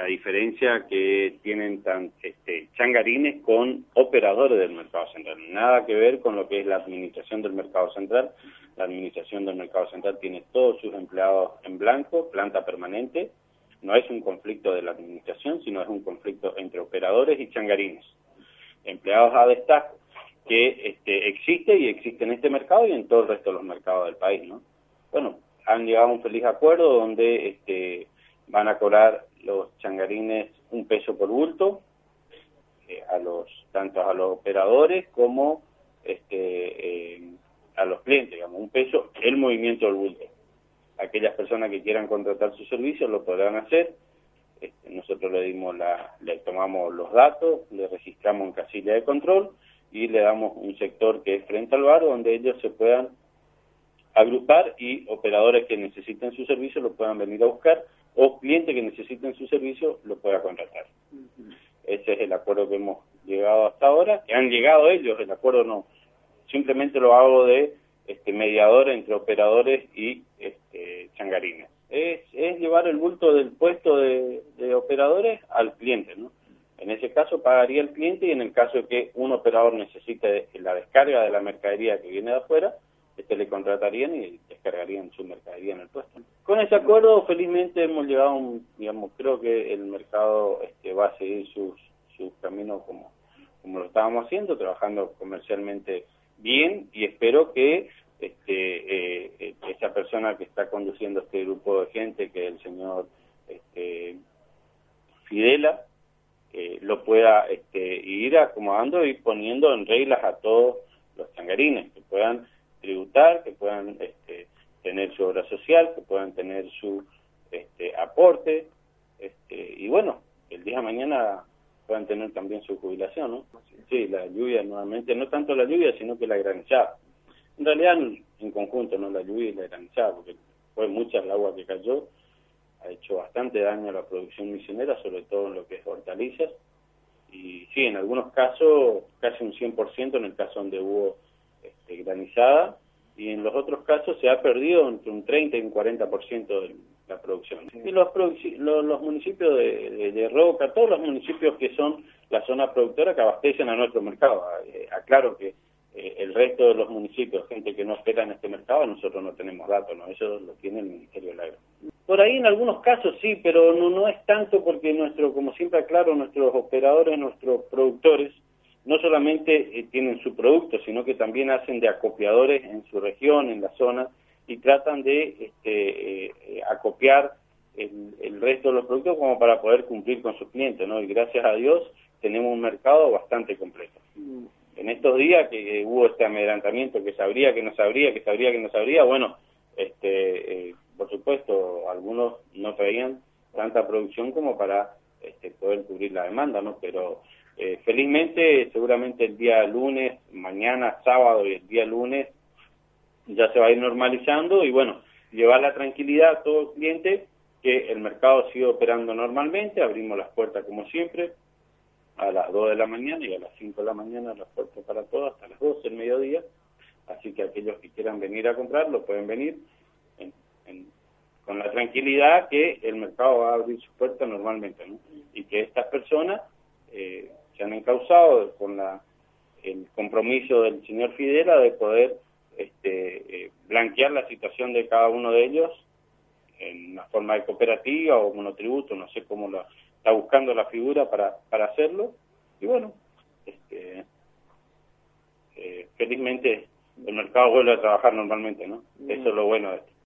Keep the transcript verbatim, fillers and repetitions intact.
la diferencia que tienen tan, este, changarines con operadores del mercado central. Nada que ver con lo que es la administración del mercado central. La administración del mercado central tiene todos sus empleados en blanco, planta permanente. No es un conflicto de la administración, sino es un conflicto entre operadores y changarines. Empleados a destajo, que este, existe y existe en este mercado y en todo el resto de los mercados del país, ¿no? Bueno, han llegado a un feliz acuerdo donde este, van a cobrar los changarines un peso por bulto, eh, a los tanto a los operadores como este, eh, a los clientes, digamos, un peso el movimiento del bulto. Aquellas personas que quieran contratar sus servicios lo podrán hacer. Este, nosotros le dimos la, le tomamos los datos, le registramos en casilla de control y le damos un sector que es frente al bar donde ellos se puedan agrupar y operadores que necesiten su servicio lo puedan venir a buscar o clientes que necesiten su servicio lo puedan contratar. Uh-huh. Ese es el acuerdo que hemos llegado hasta ahora, que han llegado ellos, el acuerdo no, simplemente lo hago de este mediador entre operadores y este changarines. Es, es llevar el bulto del puesto de, de operadores al cliente, ¿no? En ese caso pagaría el cliente y en el caso de que un operador necesite la descarga de la mercadería que viene de afuera, este le contratarían y descargarían su mercadería en el puesto. Con ese acuerdo, felizmente hemos llegado a un, digamos, creo que el mercado este, va a seguir sus, sus caminos como, como lo estábamos haciendo, trabajando comercialmente bien y espero que este, eh, esa persona que está conduciendo este grupo de gente, que es el señor este, Fidela, eh, lo pueda este, ir acomodando y poniendo en reglas a todos los changarines, que puedan tributar, que puedan este, tener su obra social, que puedan tener su este, aporte, este, y bueno, el día de mañana puedan tener también su jubilación, ¿no? Sí, la lluvia nuevamente, no tanto la lluvia, sino que la granizada. En realidad, en conjunto, no la lluvia y la granizada, porque fue mucha el agua que cayó, ha hecho bastante daño a la producción misionera, sobre todo en lo que es hortalizas, y sí, en algunos casos, casi un cien por ciento en el caso donde hubo este, granizada, y en los otros casos se ha perdido entre un treinta y un cuarenta por ciento de la producción. Sí. Y los, los, los municipios de, de, de Roca, todos los municipios que son la zona productora que abastecen a nuestro mercado, eh, aclaro que eh, el resto de los municipios, gente que no espera en este mercado, nosotros no tenemos datos, ¿no? Eso lo tiene el Ministerio del Agro. Por ahí en algunos casos sí, pero no, no es tanto porque nuestro, como siempre aclaro, nuestros operadores, nuestros productores, no solamente eh, tienen su producto, sino que también hacen de acopiadores en su región, en la zona, y tratan de este, eh, eh, acopiar el, el resto de los productos como para poder cumplir con sus clientes, ¿no? Y gracias a Dios tenemos un mercado bastante completo. Mm. En estos días que eh, hubo este amedrantamiento, que sabría, que no sabría, que sabría, que no sabría, bueno, este, eh, por supuesto, algunos no traían tanta producción como para este, poder cubrir la demanda, ¿no? Pero Eh, felizmente, seguramente el día lunes, mañana, sábado y el día lunes ya se va a ir normalizando y bueno, llevar la tranquilidad a todo el cliente que el mercado sigue operando normalmente, abrimos las puertas como siempre a las dos de la mañana y a las cinco de la mañana las puertas para todos hasta las doce del mediodía, así que aquellos que quieran venir a comprar lo pueden venir en, en, con la tranquilidad que el mercado va a abrir sus puertas normalmente, ¿no? Y que estas personas eh, se han encauzado con la, el compromiso del señor Fidela de poder este, eh, blanquear la situación de cada uno de ellos en una forma de cooperativa o monotributo, no sé cómo lo está buscando la figura para, para hacerlo, y bueno, este, eh, felizmente el mercado vuelve a trabajar normalmente, ¿no? Eso es lo bueno de esto.